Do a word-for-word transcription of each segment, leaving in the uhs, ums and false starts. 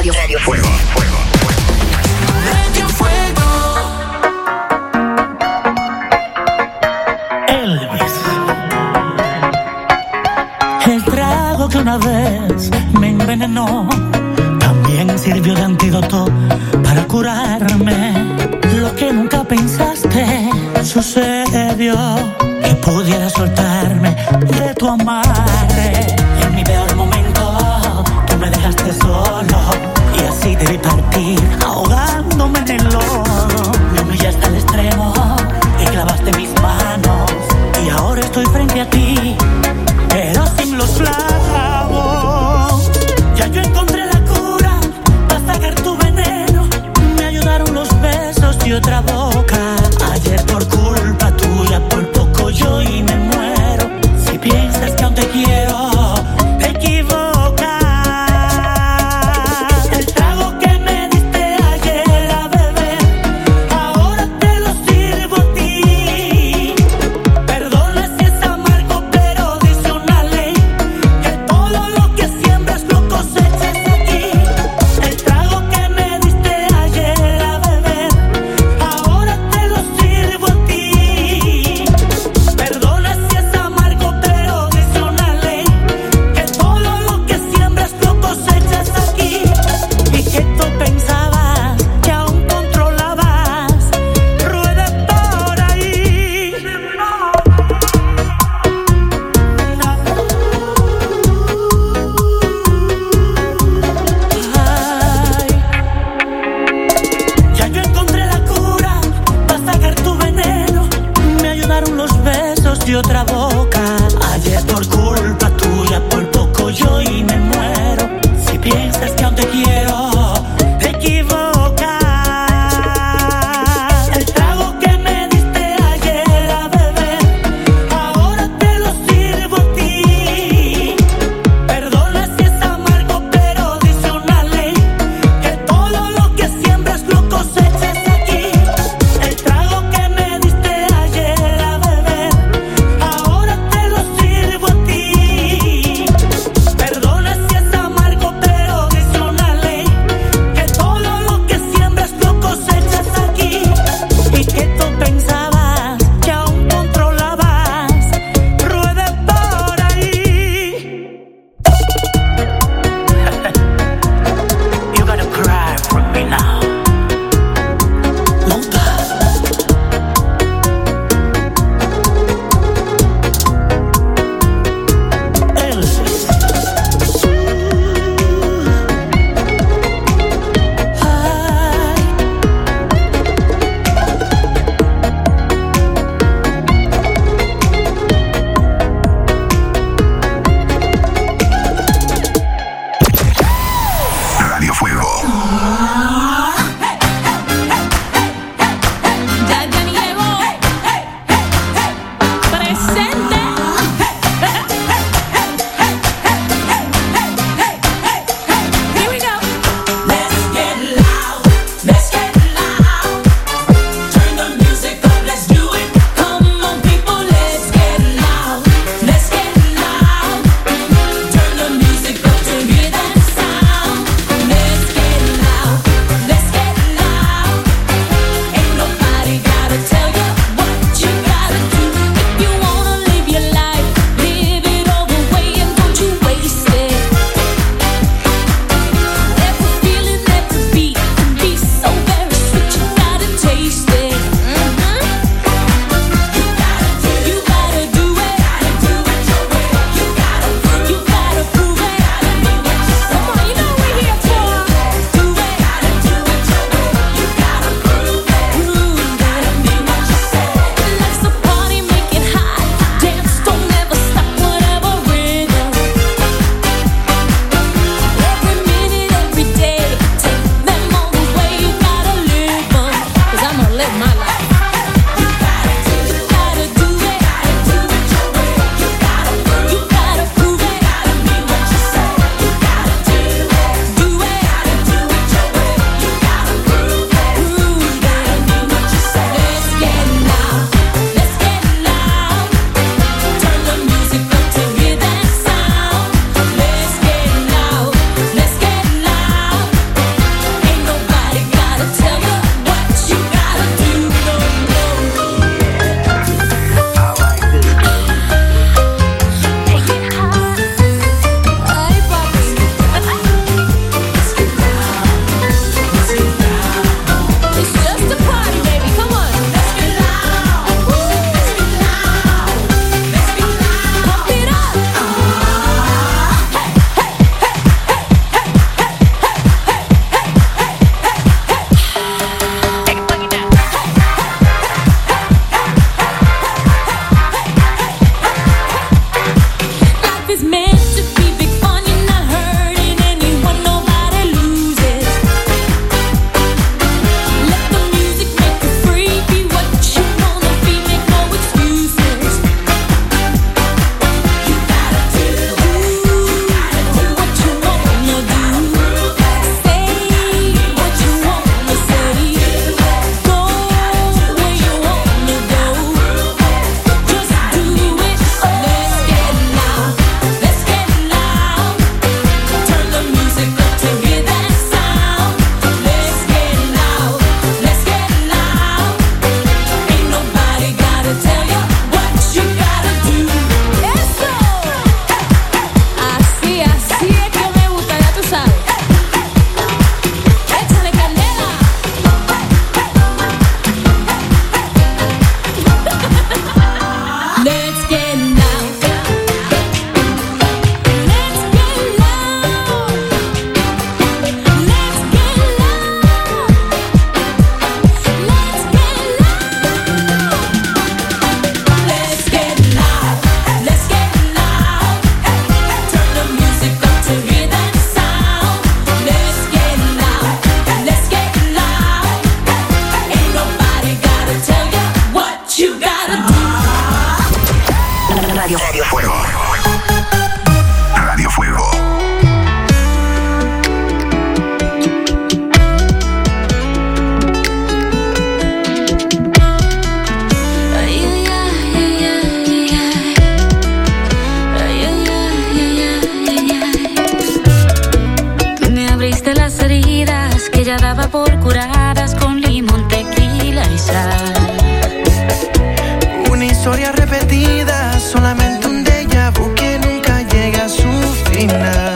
Radio, Radio Fuego. Fuego. Radio Fuego. Elvis. El trago que una vez me envenenó también sirvió de antídoto para curarme. Lo que nunca pensaste sucedió, que pudiera soltarme de tu amarre. En mi peor momento tú me dejaste solo y así te vi partir, ahogándome en el lodo. Me humillaste al extremo y clavaste mis manos, y ahora estoy frente a ti, pero sin los clavos. Ya yo encontré la cura para sacar tu veneno. Me ayudaron los besos y otra boca. Ayer por culpa tuya, por poco yo y me muero. Si piensas que aún te quiero, te equivocas. El trago que me diste ayer a beber, ahora te lo sirvo a ti. Perdona si es amargo, pero dice una ley que todo lo que siembras lo cosechas aquí. El trago que me diste ayer a beber, ahora te lo sirvo a ti. Perdona si es amargo, pero dice una ley que todo lo que siembras lo cosechas aquí. Y que tú pensabas que aún controlabas, rueda por ahí. Ay, ya yo encontré la cura para sacar tu veneno. Me ayudaron los besos de otra boca. Ayer por culpa tuya, por poco yo y me muero. Si piensas que aún te quiero, te equivocas. El trago que me diste ayer a beber, ahora te lo sirvo a ti. Perdona si es amargo, pero dice una ley que todo lo que siembras lo cosechas aquí. El trago que me diste ayer a beber, ahora te lo sirvo a ti. Perdona si es amargo, pero dice una ley que todo lo que siembras lo cosechas aquí. Y que tú pensabas que aún controlabas, rueda por ahí. You gotta cry for me now. Muta. Elvis. Ay. Radio Fuego. Ya Johnny llegó. Presente. Here we go. Let's get loud. Let's get loud. Turn the music up. Let's do it. Come on, people. Let's get loud. Let's get loud. Turn the music up to hear that sound. Let's get loud. Let's Curaste las heridas que ya daba por curadas con limón, tequila y sal. Una historia repetida, solamente un déjà vu que nunca llega a su final.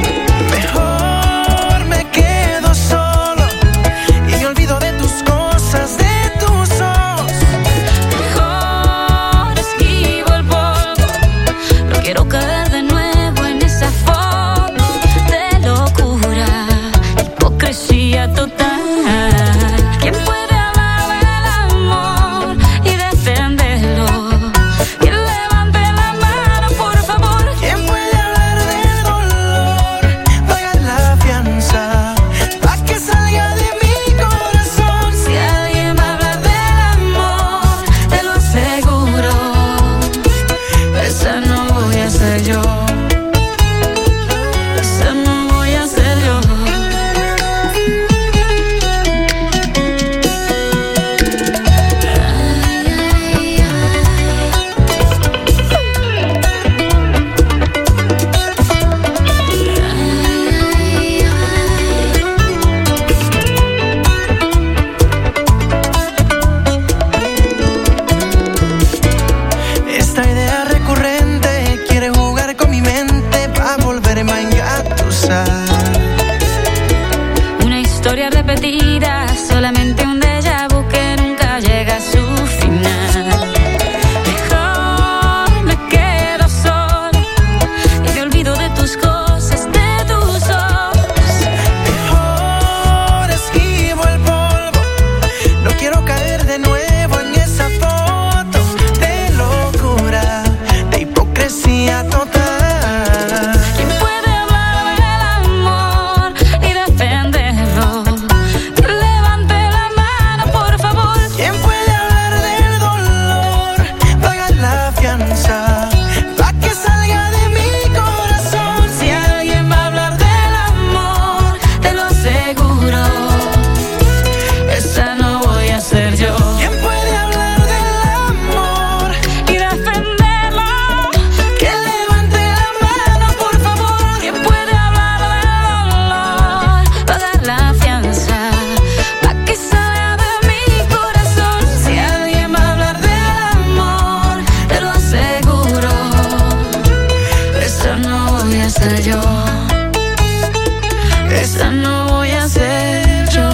Mejor me quedo solo y me olvido de tus cosas, de tus ojos. Mejor esquivo el polvo, no quiero caer de nuevo en esa foto de locura, hipocresía total. ¿Quién puede hablar del amor y defenderlo? ¿Quién levante la mano, por favor? ¿Quién puede hablar del dolor? Pagar la fianza pa' que salga de mi corazón. Si alguien va a hablar del amor, te lo aseguro, esa no voy a ser yo. Esa no voy a ser yo. Esta idea recurrente quiere jugar con mi mente pa' volverme a engatusar. Una historia repetida, solamente un déjà vu que nunca llega a su final. Mejor me quedo solo y me olvido de tus cosas, de tus ojos. Mejor esquivo el polvo, no quiero caer de nuevo en esa foto de locura, de hipocresía total. ¿Quién puede hablar del amor y defenderlo? Que levante la mano, por favor. ¿Quién puede hablar del dolor? Pagar la fianza pa' que salga de mi corazón. Si alguien va a hablar del amor, te lo aseguro, esa no voy a ser yo. ¿Quién puede hablar del amor? Y defenderlo, Que levante la mano, por favor. ¿quién puede hablar del dolor? Pagar la fianza pa' que salga de mi corazón. Si alguien va a hablar del amor, te lo aseguro, esa no voy a ser yo. Esa no voy a ser yo.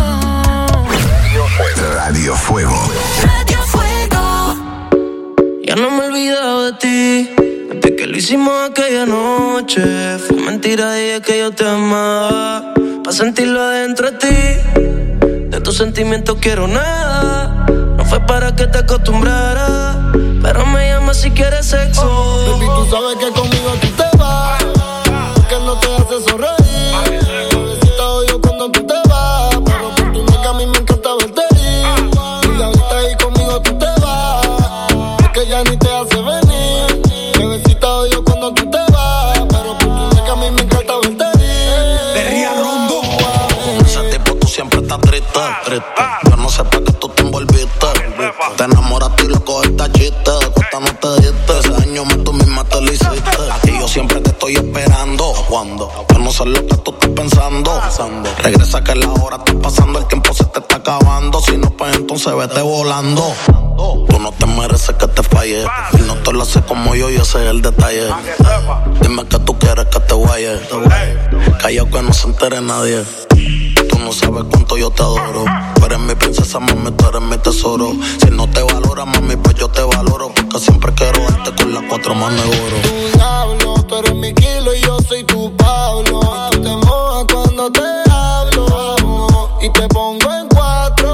Radio Fuego. Radio Fuego. Ya no me he olvidado de ti, desde que lo hicimos aquella noche. Fue mentira, dije que yo te amaba, pa' sentirlo adentro de ti. De tus sentimientos quiero nada, no fue para que te acostumbrara, pero me llamas si quieres sexo. Baby, tú sabes que conmigo tú te vas, porque no te hace sonreír. Bebecita, odio cuando tú te vas, pero por tu nalga a mí me encanta verte ir. Y ahorita ahí conmigo tú te vas, porque ya ni te hace venir. Bebecita, odio cuando tú te vas, pero por tu nalga a mí me encanta verte ir. Berría Rondo. Ese tipo tú siempre estás triste, triste. Yo no sé para qué tú te envolviste. Te enamoraste y lo cogiste a chiste. Cuesta no te diste. Ese año más tú misma te lo hiciste. Y yo siempre te estoy esperando. ¿Cuándo? Yo no sé lo que tú estás pensando. Regresa que la hora está pasando. El tiempo se te está acabando. Si no, pues entonces vete volando. Tú no te mereces que te falle. Y no te lo haces como yo y ese es el detalle. Dime que tú quieres que te vaya. Callao que no se entere nadie. Tú no sabes cuánto yo te adoro. Tú eres mi princesa, mami, tú eres mi tesoro. Si no te valora, mami, pues yo te valoro. Porque siempre quiero darte con las cuatro manos de oro. Tu diablo, tú eres mi kilo y yo soy tu Pablo. Tú te mojas cuando te hablo y te pongo en cuatro.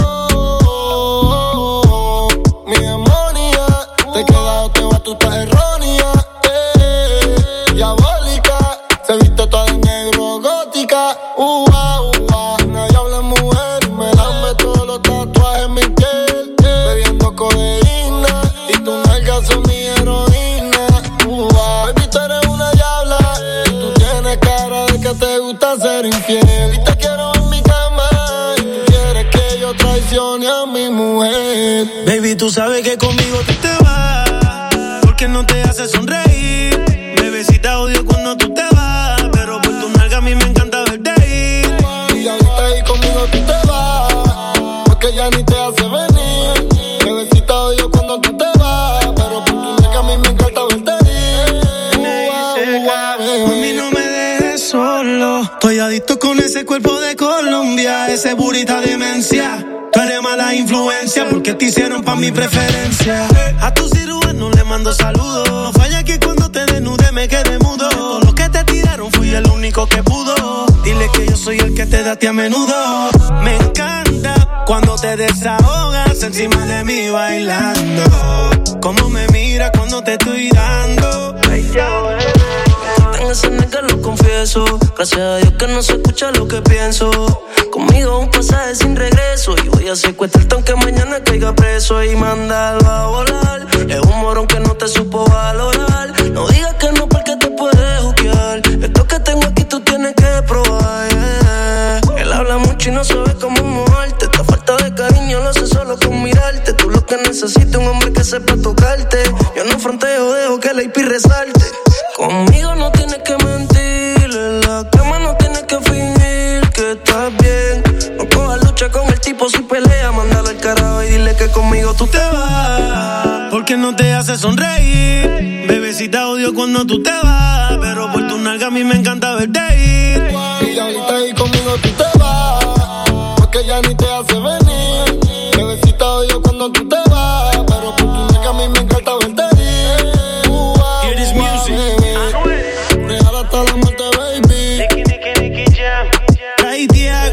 Mi demonia, te queda o te va, tú estás errónea. Eh, diabólica, se viste toda de negro, gótica. Uh, uh, uh, nadie habla mujer y me lame todos los tatuajes en mi piel. Eh, bebiendo codeína y tu nalgas son mi heroína. Uh, uh, baby, tú eres una diabla y tú tienes cara de que te gusta ser infiel. Y te quiero en mi cama y tú quieres que yo traicione a mi mujer. Baby, tú sabes que conmigo tú te vas, porque no te hace sonreír. Bebecita, odio cuando tú te vas, pero por tu nalga a mí me encanta verte ir. conmigo tú te vas, porque ya ni te hace venir. Bebecita odio cuando tú te vas, pero por tu nega a mí me encanta verte ir. A mí no me dejes solo, estoy adicto con ese cuerpo de Colombia, ese burita demencia. Tú eres mala influencia porque te hicieron pa' mi preferencia. A tu cirujano le mando saludos. No falla que cuando te desnude me quede mudo. Todo lo que te tiraron fui el único que pudo. Dile que yo soy el que te da a ti a menudo. Me encanta cuando te desahogas encima de mí bailando. Cómo me mira cuando te estoy dando. Tengo ese nega, lo confieso. Gracias a Dios que no se escucha lo que pienso. Conmigo un pasaje sin regreso. Y voy a secuestrarte aunque mañana caiga preso. Y mandarlo a volar. Es un morón que no te supo valorar. No digas que no porque te puedes juquear. Esto que tengo aquí tú tienes que probar, yeah. Él habla mucho y no sabe cómo moverte. Esta falta de cariño lo hace solo con mirarte. Tú lo que necesitas un hombre que sepa tocarte. Yo no fronteo, dejo que la I P resalte. Conmigo no tienes que mentir. En la cama no tienes que fingir que estás bien. No cojas lucha con el tipo si pelea. Mándalo al carajo y dile que conmigo tú te vas, porque no te hace sonreír. Bebecita odio cuando tú te vas, pero por tu nalga a mí me encanta verte ir. Y ahorita ahí conmigo tú te vas, porque ya ni te hace venir. Bebecita odio cuando tú te vas, pero por tu nalga a mí me encanta verte ir. Hear this music. Real hasta la muerte, baby. Nicky, Nicky, Nicky Jam. Ay, tía.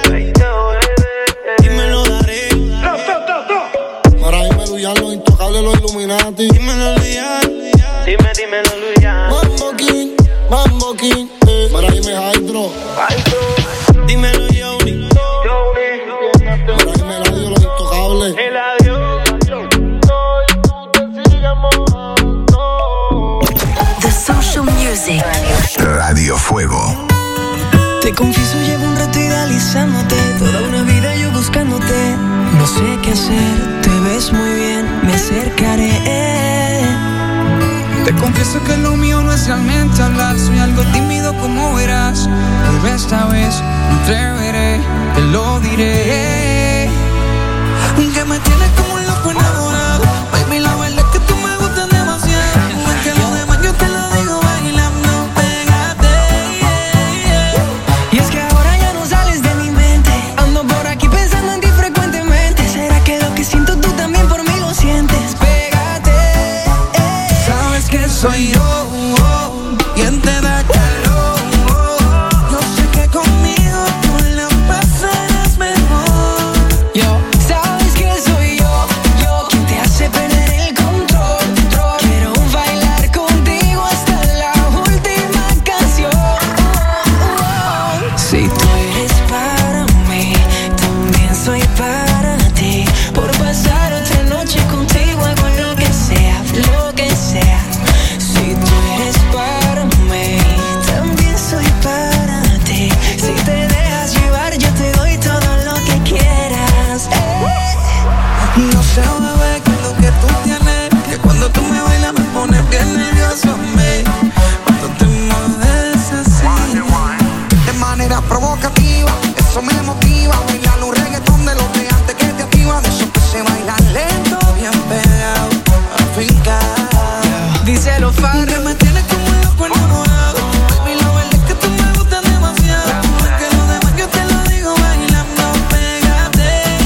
Dímelo, daré. Para irme Luyan, los intocables, los Illuminati. Dímelo, Luyan. Dime, dímelo, Luyan. Mambo King, Mambo King. Eh. Para irme Hydro. Dímelo, Johnny. Para irme Eladio, los intocables. The Social Music. Radio Fuego. Te confieso, llevo un rato idealizándote, toda una vida yo buscándote. No sé qué hacer, te ves muy bien, me acercaré. Te confieso que lo mío no es realmente hablar, soy algo tímido como verás. Pero esta vez me atreveré, te lo diré. Que me tienes como un loco enamorado, baby, la verdad es que tú me gustas demasiado. Más que lo demás yo te lo digo bailando, pégate. Y es que ahora ya no sales de mi mente, ando por aquí pensando en ti frecuentemente. ¿Será que lo que siento tú también por mí lo sientes? Pégate. Sabes que soy yo, oh, quien te da calor, oh. Yo sé que conmigo tú la pasarás mejor. Yo, sabes que soy yo, yo quien te hace perder el control, control. Quiero bailar contigo hasta la última canción. Oh, oh. Si tú eres para mí, también soy para ti. Por pasar otra noche contigo hago lo que sea, lo que sea. Si tú eres para mí, también soy para ti. Si te dejas llevar, yo te doy todo lo que quieras. Eh. No sé, bebé, que lo que tú tienes, que cuando tú me bailas me pones bien nervioso, me. Cuando te mueves así, de manera provocativa, eso me motiva. Bailar un reggaetón de los de antes que te activan, de esos que se bailan lento, bien pegado, afincado. Díselo, Farro. Que me tienes como un loco enamorado, baby, la verdad es que tú me gustas demasiado. Más que lo demás yo te lo digo bailando, pégate.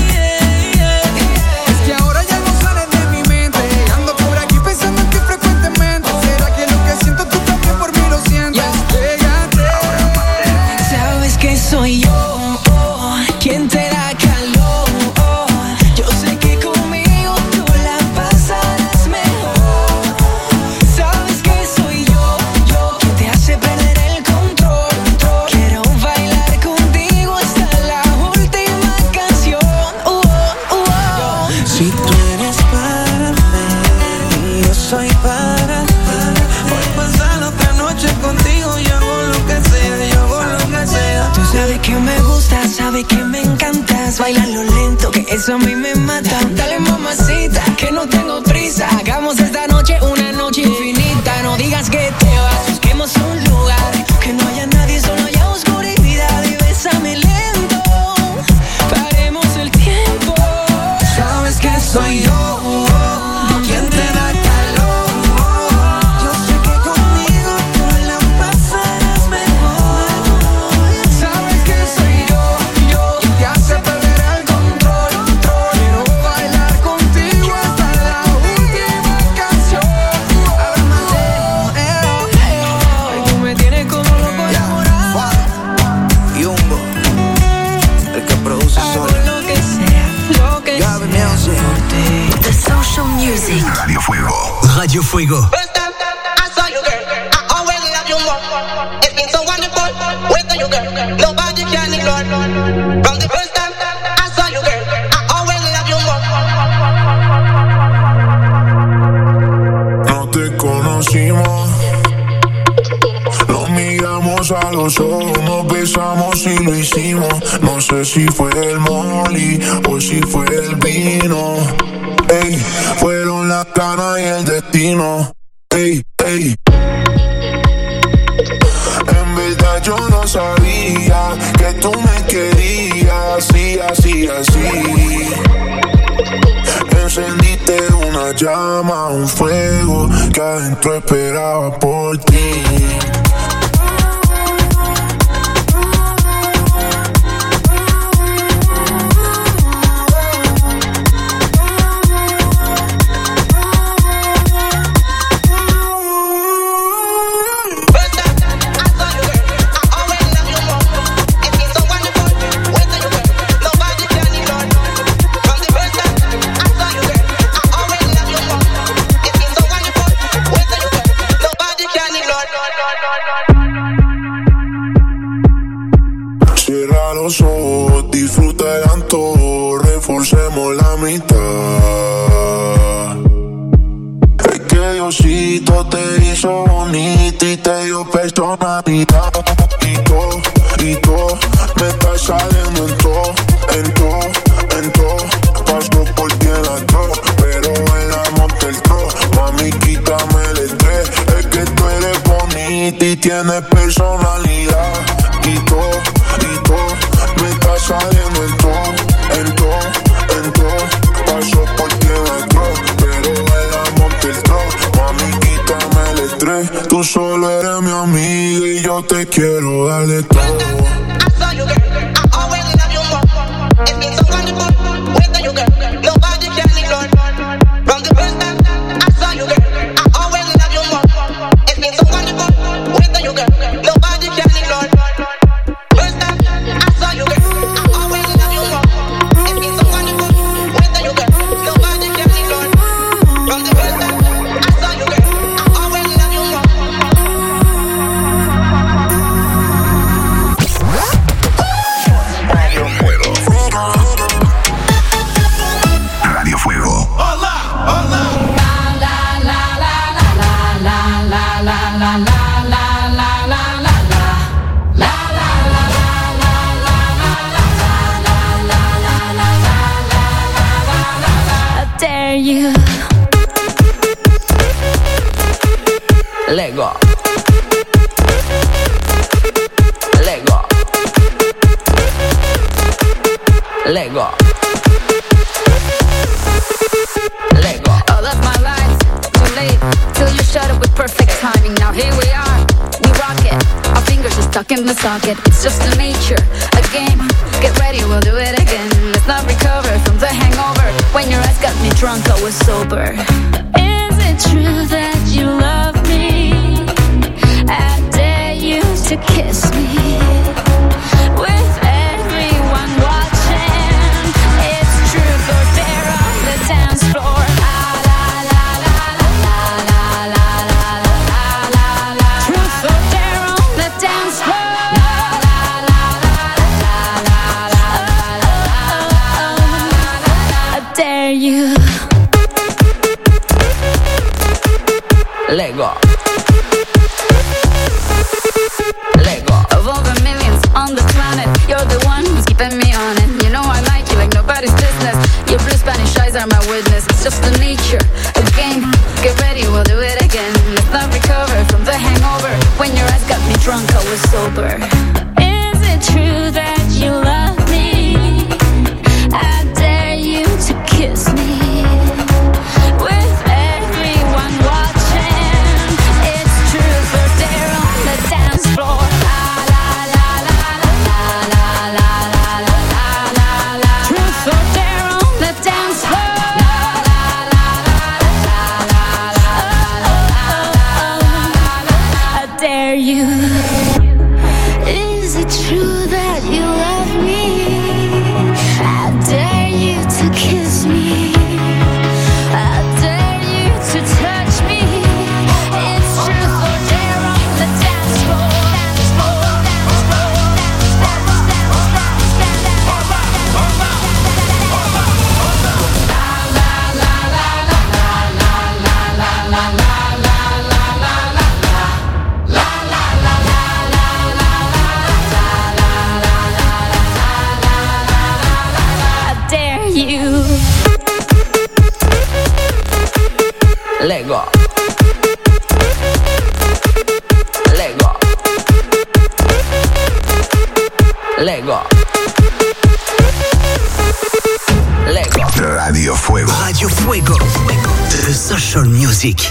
Es que ahora ya no sales de mi mente, ando por aquí pensando en ti frecuentemente. ¿Será que lo que siento tú también por mí lo sientes? Pégate. Sabes que soy yo, oh, quien te da calor, oh. Yo sé que conmigo tú la pasarás mejor. Sabes que soy yo, yo quien te hace perder el control, control. Quiero bailar contigo hasta la última canción. Uh, uh, uh. Si tú eres para mí, yo soy para ti. Por pasar otra noche contigo, yo hago lo que sea, yo hago lo que sea. Tú sabes que me gustas, sabes que me encantas. Bailalo lento, que eso a mí me mata. Dale, mamacita, que no tengo prisa. Hagamos esta noche una noche infinita. No digas que te vas, busquemos un lugar que no haya nadie, solo haya oscuridad. Y bésame lento, produce hago sola. lo que sea, lo que sea por ti. The Social Music. Radio Fuego. Radio Fuego. First time I saw you, girl, I always love you more. It's been so wonderful with you, girl. Nobody can ignore. From the first time I saw you, girl, I always love you more. No te conocimos, nos miramos a los ojos, nos besamos y lo hicimos. No sé si fue el molly o si fue el vino. Ey, fueron las ganas y el destino. Ey, ey. En verdad yo no sabía que tú me querías así, así, así. Encendiste una llama, un fuego que adentro esperaba por ti. Cierra los ojos, disfruta el antojo, reforcemos la mitad. Es que Diosito te hizo bonita y te dio personalidad. Y todo, y todo, me está saliendo en todo, en todo, en todo. Paso por ti en la dos, pero el amor del tro. Mami, quítame el estrés, es que tú eres bonita y tienes personalidad. Y todo, y todo, me está saliendo en todo, en todo, en todo. Paso por ti en la dos, pero el amor del tro. Mami, quítame el estrés, tú solo eres mi amiga y yo te quiero darle todo. I saw you, girl, I always love you more. It's been so wonderful with you, girl. Nobody can ignore. From the first time I saw you, girl, I always love you more. It's been so wonderful with you, girl. Nobody can ignore. First time I saw you, girl, I always love you more. It's been so wonderful with you, girl. Nobody can ignore. From the first time I saw you, girl, I always love you more. Radio Fuego. Radio Fuego. Hola, hola. La la la la la la la la la la la la la la la. La la la la la la la la la la la la. I dare you. Lego. Lego. Lego. Lego. All of my life, too late, till you shut up with perfect timing. Now here we are, we rock it. Our fingers are stuck in the socket. It's just a nature, a game. Get ready, we'll do it again. Let's not recover from the hangover. When your eyes got me drunk, I was sober. Is it true that you love me? I dare you to kiss me. With everyone watching, it's truth or dare on the dance floor. Truth or dare on the dance floor. I dare you. Lego. Lego. Of all the millions on the planet, you're the one who's keeping me on it. You know I like you like nobody's business. Your blue Spanish eyes are my witness. It's just the nature, a game. Get ready, we'll do it again. Let's not recover from the hangover. When your eyes got me drunk, I was sober. Is it true that you love me? I dare you to kiss me. With everyone watching, it's truth or dare on the dance floor. Truth or dare on the dance floor. I dare you. Lego. Radio Fuego. Radio Fuego. The Social Music.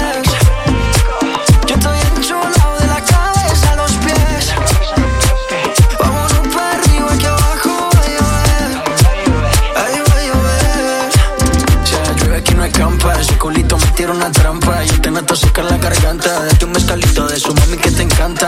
Yo estoy enchulado de la cabeza a los pies.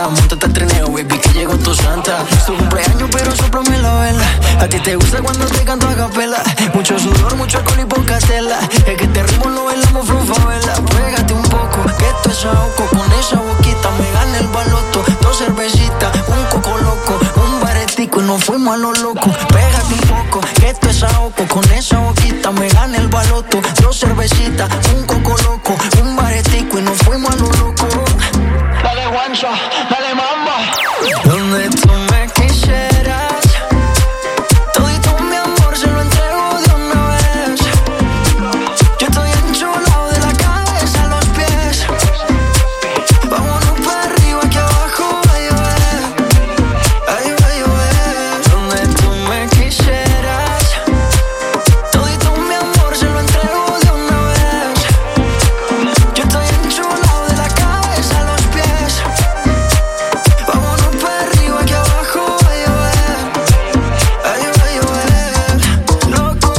montate al trineo, baby, que llegó tu santa. Es tu cumpleaños, pero sóplame la vela. A ti te gusta cuando te canto a capela. Mucho sudor, mucho alcohol y poca tela. Es que este ritmo lo bailamos frufavela. Pégate un poco, que esto es ahogo. Con esa boquita me gana el baloto. Dos cervecitas, un coco loco, un baretico y nos fuimos a lo loco. Pégate un poco, que esto es ahogo. Con esa boquita me gana el baloto. Dos cervecitas, un coco loco, un baretico y nos fuimos a lo loco. Dale guancha, dale mamba. Donde tú me quisieras, todito mi amor se lo entrego de una vez. Yo estoy enchulado de la cabeza a los pies. Vámonos para arriba, aquí abajo va a llover. Ay, va a llover. Donde tú me quisieras, todito mi amor se lo entrego de una vez. Yo estoy enchulado de la cabeza a los pies. Vámonos para arriba, aquí abajo va a llover. Ay, va a llover. Loco.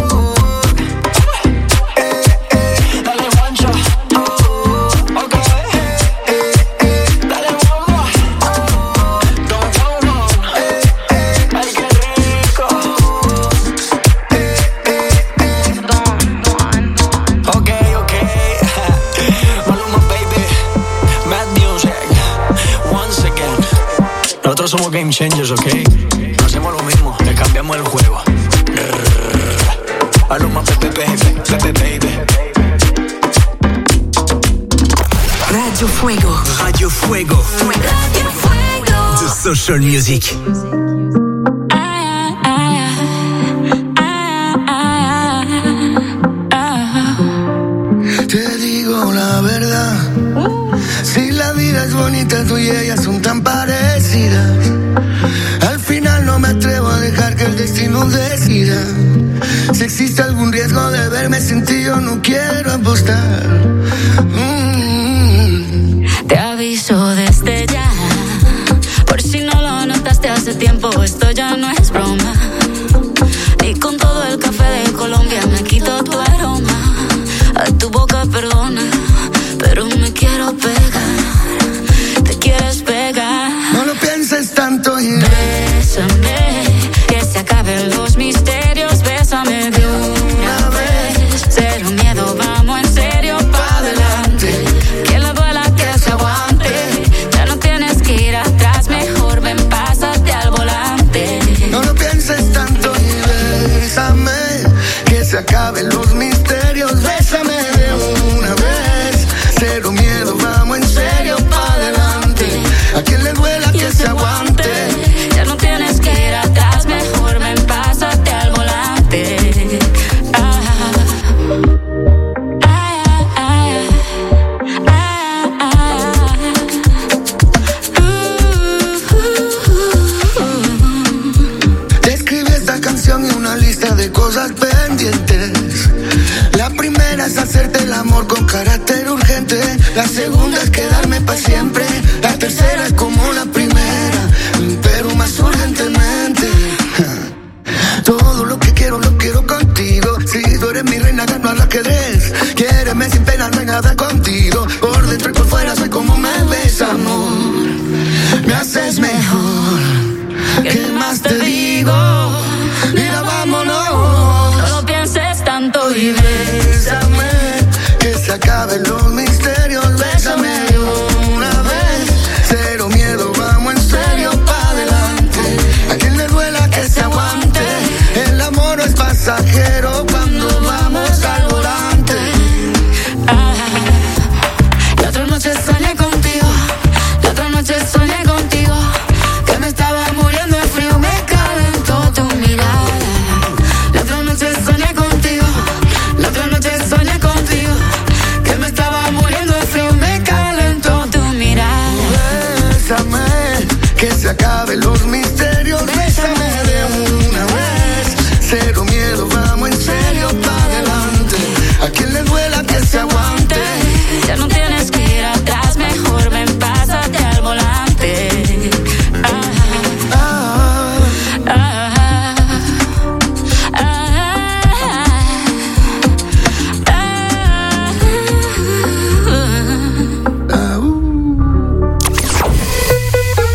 Eh, eh, dale guancha. Oh, ok. Eh, eh, eh, dale bomba. Oh, don't go wrong. Eh, eh, ay, qué rico. Eh, eh, eh, don, don. Ok, ok. Maluma, baby. Mad Music. Once again. Nosotros somos game changers, ok. No hacemos lo mismo, le cambiamos el juego. Maluma, baby, baby, baby, baby. Radio Fuego. Radio Fuego. Radio Fuego. The Social Music. Te digo la verdad, si la vida es bonita, tú y ella son tan parecidas. Al final no me atrevo a dejar que el destino decida. Si existe algún riesgo de verme sin ti, yo no quiero apostar. Mm. Te aviso desde ya, por si no lo notaste hace tiempo, esto ya no es broma. Y con todo el café de Colombia me quito tu aroma. A tu boca perdona, pero me quiero pegar. Te quieres pegar. No lo pienses tanto y bésame, que se acaben los misterios. Bésame de una vez. Cero miedo, vamos en serio pa' adelante. Que le duela, que se aguante. Ya no tienes que ir atrás, mejor ven, pásate al volante. no lo pienses tanto y bésame, que se acaben los misterios. Bésame de una vez. Cero miedo, vamos en serio pa' adelante. A quien le duela, que se aguante. Ya no tienes que ir atrás, mejor ven, pásate al volante. Ah, ah, ah, ah, ah. Uh, uh, uh. Te escribí esta canción y una lista de cosas pendientes. La primera es hacerte el amor con carácter urgente. La segunda es quedarme pa' siempre. La tercera es como la primera, pero más urgentemente. Todo lo que quiero, lo quiero contigo. Si tú eres mi reina, gano al ajedrez. Quiéreme sin pena, no hay nada contigo. Por dentro y por fuera soy como me ves, amor. Me haces mejor. ¿Qué más te digo? Mira, vámonos. No lo pienses tanto y bésame, que se acaben los misterios. Bésame de una vez. Cero miedo, vamos en serio pa' adelante. A quien le duela, que se aguante. El amor no es pasajero cuando vamos al volante. Ah, la otra noche soñé contigo. La otra noche soñé contigo. Que me estaba muriendo de frío, me calentó tu mirada. La otra noche soñé contigo. La otra noche soñé contigo. Que me estaba muriendo de frío, me calentó tu mirada. Bésame, que se acaben los misterios. Bésame de una vez. Cero miedo, vamos en serio pa' adelante. A quien le duela, que se aguante. Ya no tienes que ir atrás, mejor ven, pásate al volante. Ah, ah, ah, ah, ah.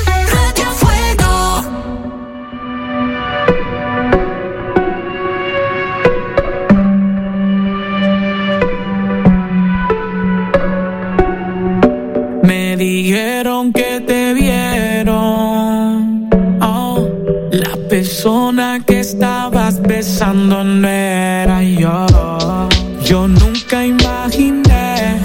estabas besando no era yo. Yo nunca imaginé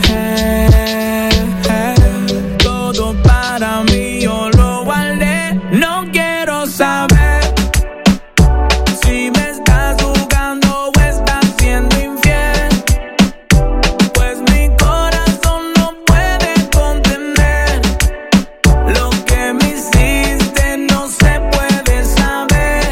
todo para mí, yo lo guardé. No quiero saber si me estás jugando o estás siendo infiel, pues mi corazón no puede contener lo que me hiciste, no se puede saber.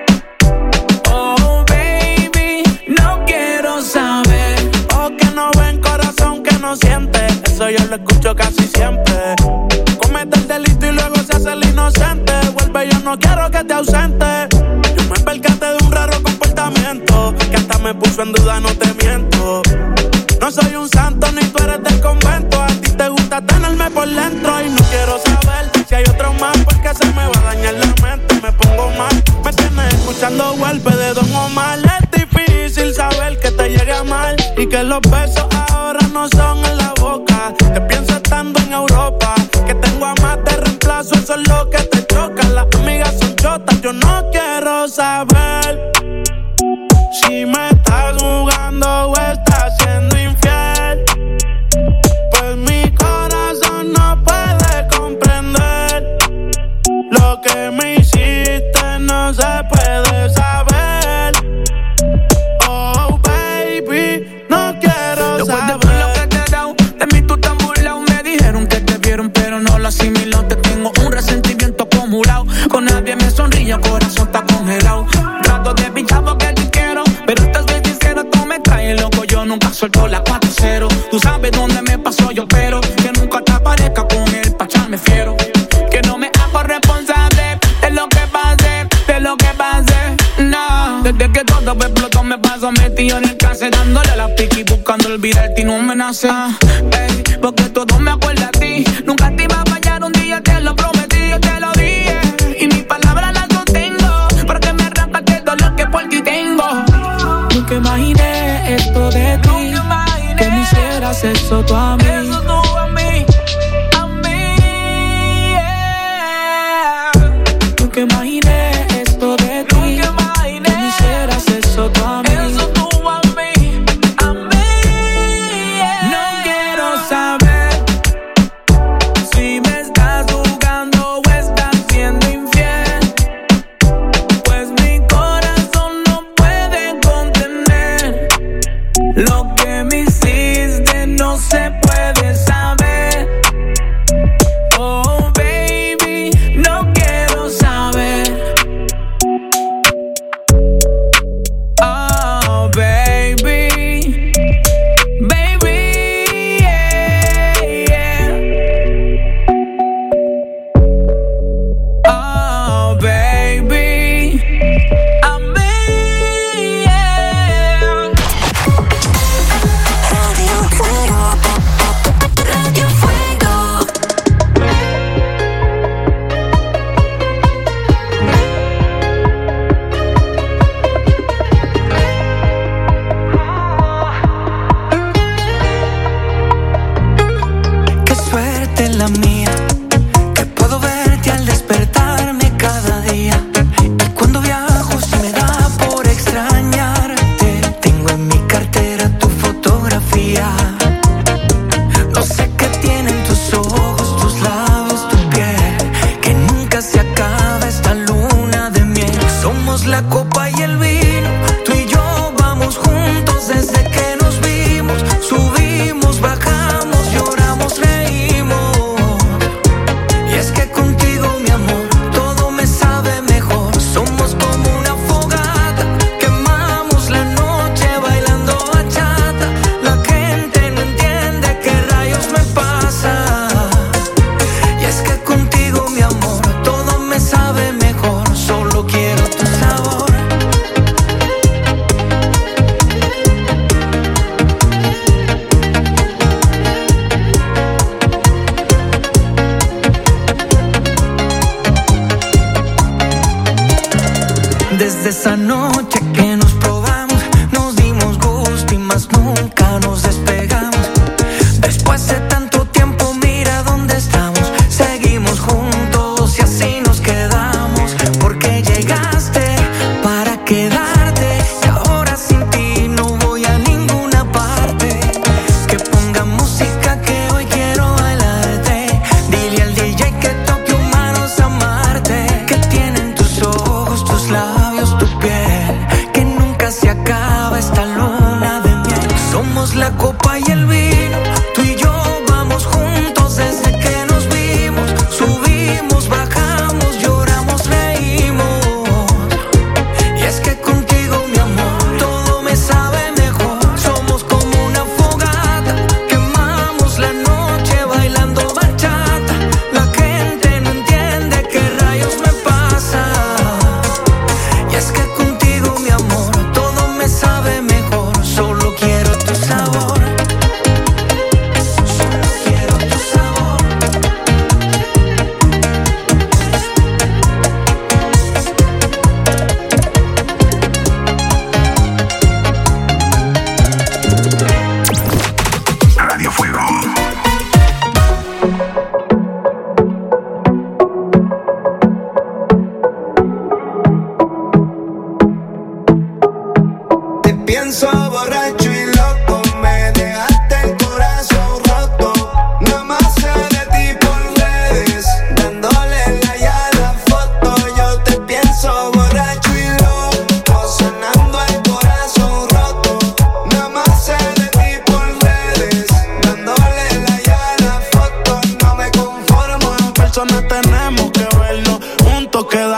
Oh baby, no quiero saber. Oh, que no ven, corazón que no siente. Eso yo lo escucho casi siempre. Comete el delito y luego se hace el inocente. Vuelve, yo no quiero que te ausente. Yo me percaté de un raro comportamiento que hasta me puso en duda, no te miento. No soy un santo ni tú eres del convento. A ti te gusta tenerme por dentro y no quiero saber si hay otro más, porque se me va a dañar la mente. Me pongo mal, me tienes escuchando golpe de Don Omar. Es difícil saber que te llegue a mal y que los besos ahora no son en la boca. Te pienso estando en Europa, que tengo a más de reemplazo, eso es lo que te choca. Las amigas son chotas, yo no quiero saber si me estás jugando o estás siendo infiel, pues mi corazón no puede comprender lo que me hiciste, no se puede saber. Oh baby, no quiero Después saber. de ver lo que te he dado, de mí tú te has burlado. Me dijeron que te vieron pero no lo asimiló. Te tengo un resentimiento acumulado, con nadie me sonríe, el corazón está congelado. Trato de pinchar porque te quiero, pero te soy sincero, tú me traes loco. Yo nunca suelto la cuatro cero. Tú sabes dónde me pasó, yo pero que nunca te aparezca con él pa' echarme fiero. Que no me hago responsable de lo que pase, de lo que pase, no. Desde que todo explotó me paso metido en el cárcel, dándole a la piqui, buscando olvidarte y no me nace. Ey, porque todo me acuerda a ti. Nunca te iba a fallar, un día te lo prometí, yo te lo dije. Y mis palabras las sostengo, porque me arrancaste el dolor que por ti tengo. Nunca imaginé esto de ti, que me hicieras eso tú a mí. Eso tú a mí, a mí, yeah. Nunca imaginé esto de ti, que me hicieras eso tú a mí. Eso tú a mí, a mí, yeah. No quiero saber si me estás jugando o estás siendo infiel, pues mi corazón no puede contener lo que me hiciste, no se puede saber. Oh baby, no quiero saber. Oh baby, baby, yeah, yeah. Oh baby, a mí, yeah. Radio Fuego. Radio Fuego. Qué suerte la mía, que puedo verte al despertarme cada día. Y cuando viajo se me da por extrañarte. Tengo en mi cartera tu fotografía. No sé qué tienen tus ojos, tus labios, tu piel, que nunca se acaba esta luna de miel. Somos la copa y el vino, tú y yo vamos juntos desde que nos vimos. Subimos, bajamos, lloramos, reímos. Y es que contigo, mi amor, todo me sabe mejor. Somos como una fogata, quemamos la noche bailando bachata. La gente no entiende qué rayos me pasa. Y es que contigo, mi amor, todo me sabe mejor. Solo quiero tu sabor. Desde esa noche que nos probamos, nos dimos gusto y más nunca nos despegamos. Después de tanto tiempo, mira dónde estamos. Seguimos juntos y así nos quedamos. Porque llegaste para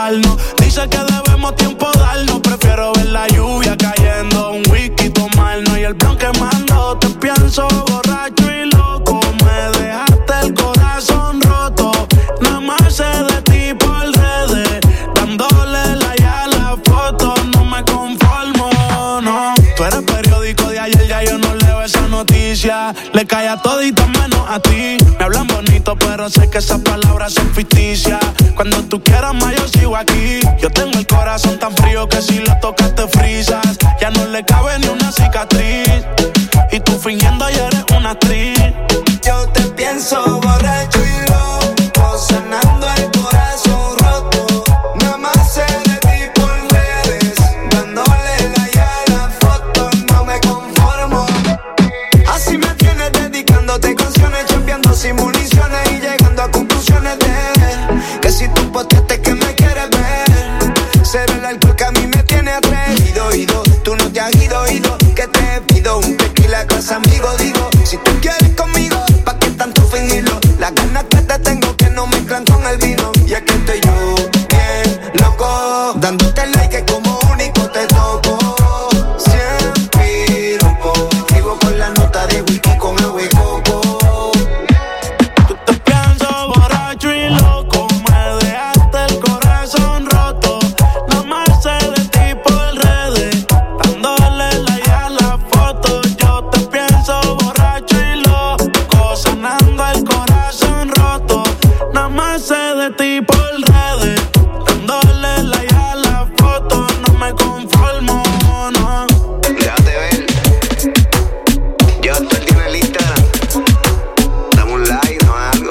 mojarnos. Dice que debemos tiempo darnos. Prefiero ver la lluvia cayendo, un whisky tomarnos y el blon quemando. Te pienso borracho y loco. Me dejaste el corazón roto. Nada más sé de ti por redes, dándole like a la foto. No me conformo, no. Tú eres periódico de ayer, ya yo no leo esa noticia. Le cae a todita menos a ti. Me hablan bonito, pero sé que esas palabras son ficticias. Cuando tú quieras más, yo sigo aquí. Yo tengo el corazón tan frío que si lo tocas te frisas. Ya no le cabe ni una cicatriz. Y tú fingiendo ya eres una actriz. Yo te pienso borracho y loco, sanando el corazón roto. Nada más sé de ti por redes, dándole like a la foto. No me conformo. Así me tienes dedicándote canciones, chambeando sin municiones y llegando a conclusiones de que si tú posteaste que me quieres ver, será el alcohol que a mí me tiene atrevido. Ido, tú no te has ido, ido, que te pido un tequila clase amigo. Digo, si tú quieres conmigo, ¿pa' qué tanto fingirlo? Las ganas que te tengo que no mezclan con el vino. Y aquí estoy yo, bien loco, dándote like que como único te toco. Siempre rompo, vivo con la nota de whisky con agua y coco. Tú te pienso borracho y loco. Me dejaste el corazón roto. Nada más sé de ti por redes, dándole like a la foto. Yo te pienso borracho y loco, sanando el corazón roto. Nada más sé de ti por redes, dándole like a la foto. No me conformo, no. Déjate ver, llévate el día en el Instagram. Dame un like, no algo.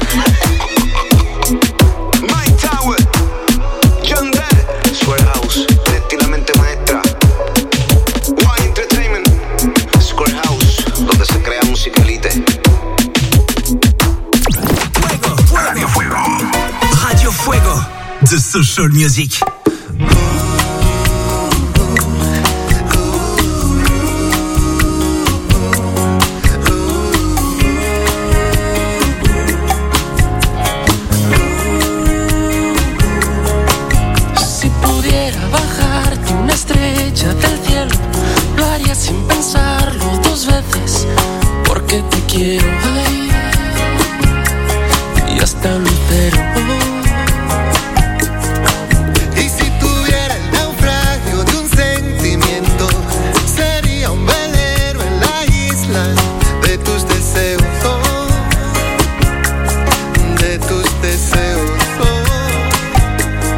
Mike Tower, John Dell, Square House, Destilamente Maestra, One Entertainment, Square House, donde se crea música elite. Radio Fuego. Radio Fuego. The Social Music. Si pudiera bajarte una estrella del cielo, lo haría sin pensarlo dos veces, porque te quiero, ay, y hasta un lucero. Y si tuviera el naufragio de un sentimiento, sería un velero en la isla de tus deseos, oh, de tus deseos,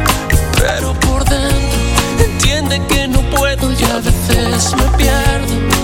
Pero por dentro entiende que no puedo y a veces me pierdo.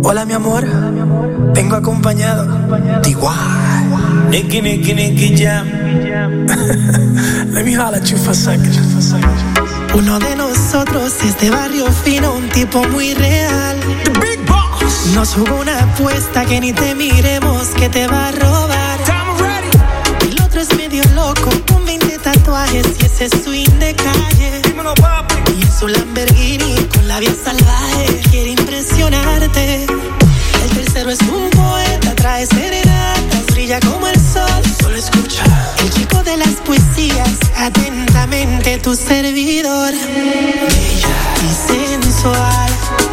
Hola mi amor, vengo acompañado de igual. Nicky, Nicky, Nicky Jam. Let me holler at you for a second. Uno de nosotros es de barrio fino, un tipo muy real. The Big Boss. Nos jugó una apuesta que ni te miremos que te va a robar. El otro es medio loco, con veinte tatuajes y ese swing de calle. Y en su Lamborghini con la vía salvaje quiere impresionarte. El tercero es un poeta, trae serenatas, brilla como el sol. Solo escucha. El chico de las poesías, atentamente tu servidor. Bella y sensual,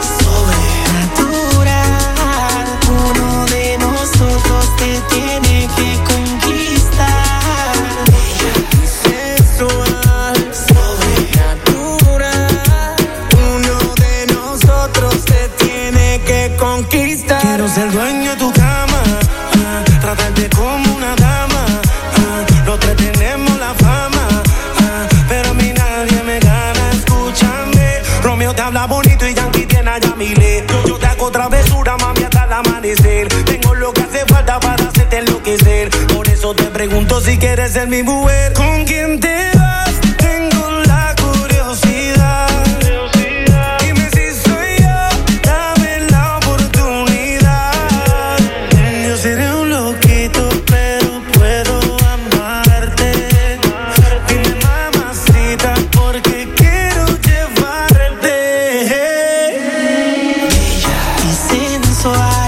sobrenatural. Uno de nosotros te tiene que conquistar. Bella y sensual, sobrenatural. Uno de nosotros te tiene que conquistar. Quiero ser dueño de tu cama, ah, tratarte como una dama. Ah, los tres tenemos la fama, ah, pero a mí nadie me gana. Escúchame, Romeo te habla bonito y Yankee tiene a Yamile. Yo, yo te hago travesura, mami, hasta el amanecer. Tengo lo que hace falta para hacerte enloquecer. Por eso te pregunto si quieres ser mi mujer. ¿Con quién te vas? Tengo la curiosidad. Dime si soy yo, dame la oportunidad. Yo seré un loquito, pero puedo amarte. Dime mamacita, porque quiero llevarte. Bella y sensual,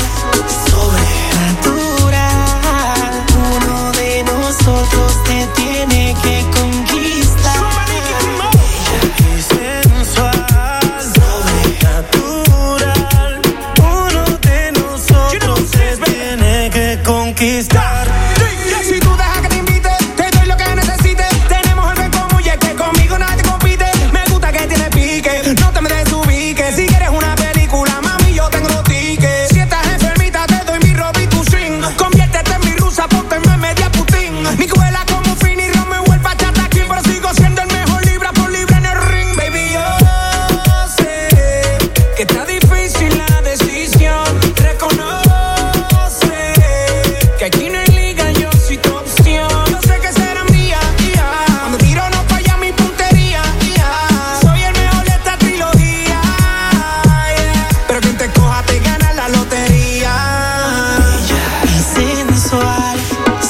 sobrenatural. Uno de nosotros te tiene que conquistar. Bella y sensual, sobrenatural. Uno de nosotros te tiene que conquistar. Si tú dejas que te invite, te doy lo que necesites. Tenemos algo en común y es que conmigo nadie compite. Me gusta que tienes pique, no te me desubiques. Si quieres una película, mami, yo tengo los tickets. Si estás enfermita, te doy mi Robbie Tushin. Conviértete en mi rusa, ponte en media Putin. Mi cuela como Fini, Romeo, el Bachata King. Pero sigo siendo el mejor libra por libra en el ring. Baby, yo sé que está difícil la decisión. Reconoce que aquí no hay liga, yo soy tu opción. Yo sé que será mía, yeah. Cuando tiro no falla mi puntería, yeah. Soy el mejor de esta trilogía, yeah. Pero quien te coja te gana la lotería. Bella y sensual,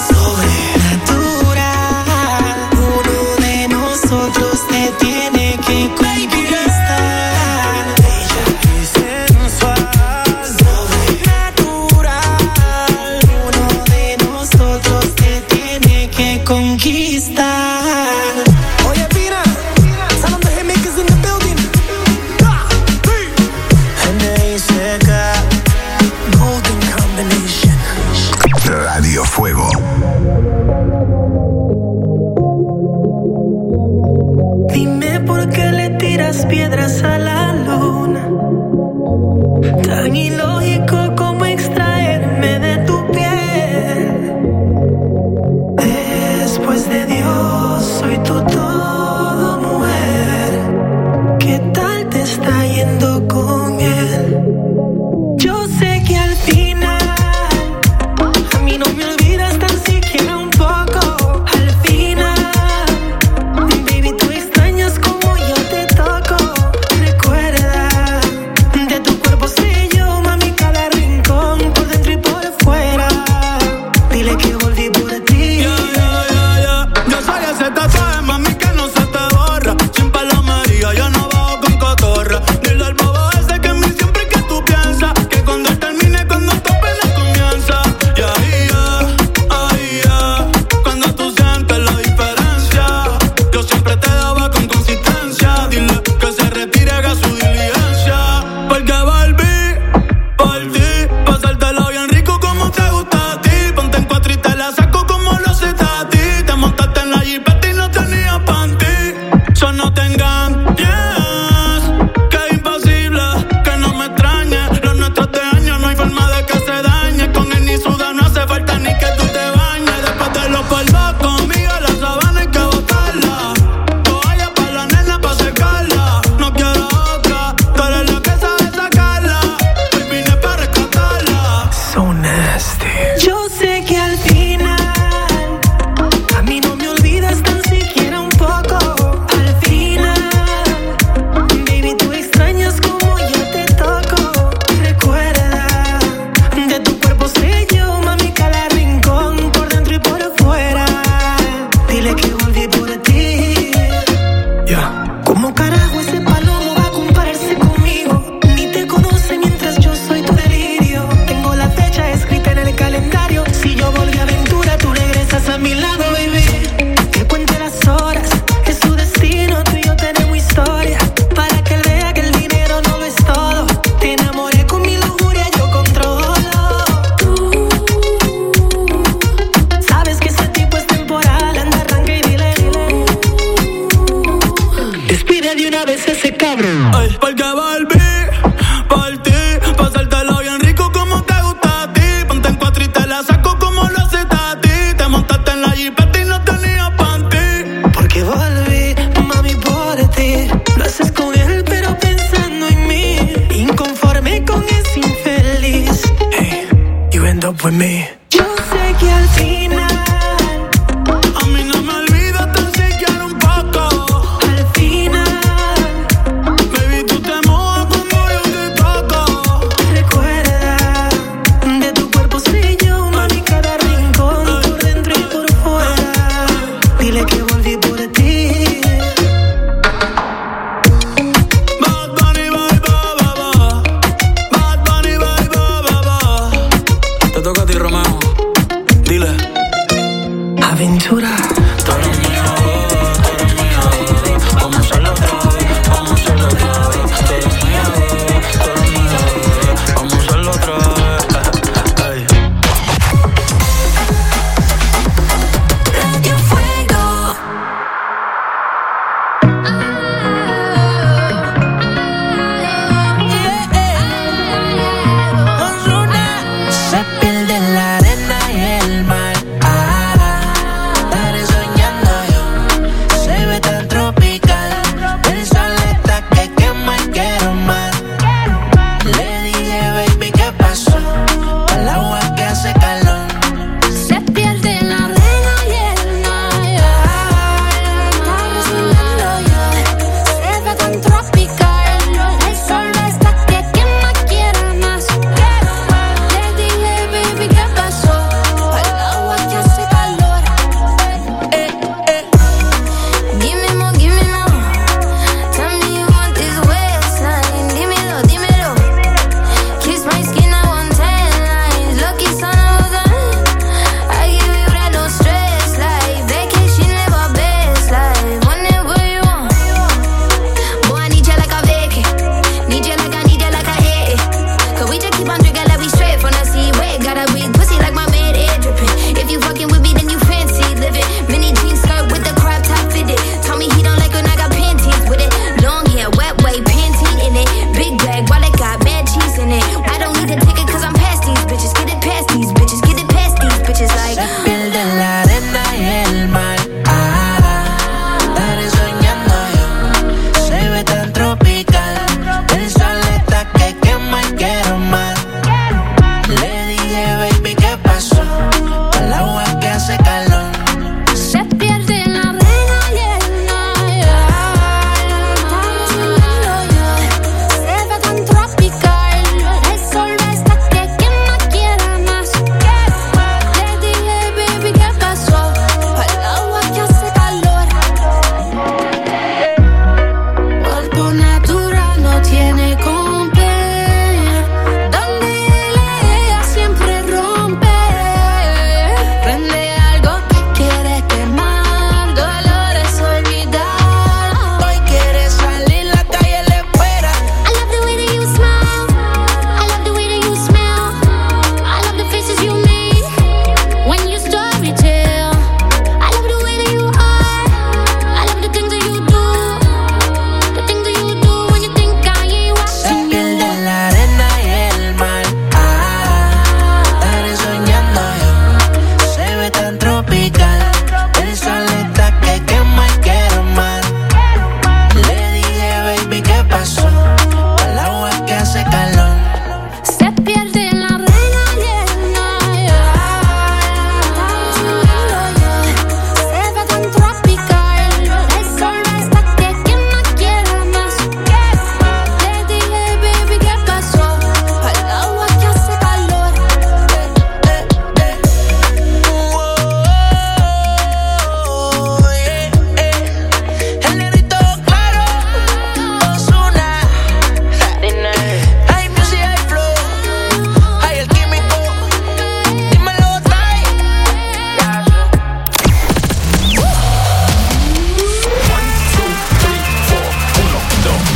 sobrenatural. Uno de nosotros te tiene que conquistar. Bella y sensual, sobrenatural. Uno de nosotros te tiene que conquistar. Oye, Pina, tell them the hitmakers in the building. Ah, hey. N S K, golden combination. Radio Fuego. Dime por qué le tiras piedras a la luna. Tan ilógico como extraerme de tu piel. Después de Dios, soy tu todo, mujer. ¿Qué tal te está yendo con él? Yo sé que al final a mí no me olvidas tan siquiera un poco. Al final, baby, tú extrañas como yo te toco. Recuerda, de tu cuerpo sé yo, mami, cada rincón, por dentro y por fuera. Dile que volví por ti. Yeah, yeah, yeah, yeah. Yo soy ese tatuaje, mami, que no se te borra. Sin palomería, yo no bajo con cotorra. de una vez ese cabrón. Ay, porque volví por ti, pa' hacértelo bien rico como te gusta a ti. Ponte en cuatro y te la saco como lo haces a ti. Te montaste en la jipeta y no tenías panty. Porque volví, mami, por ti. Lo haces con él, pero pensando en mí. Inconforme con ese infeliz. Hey, you end up with me.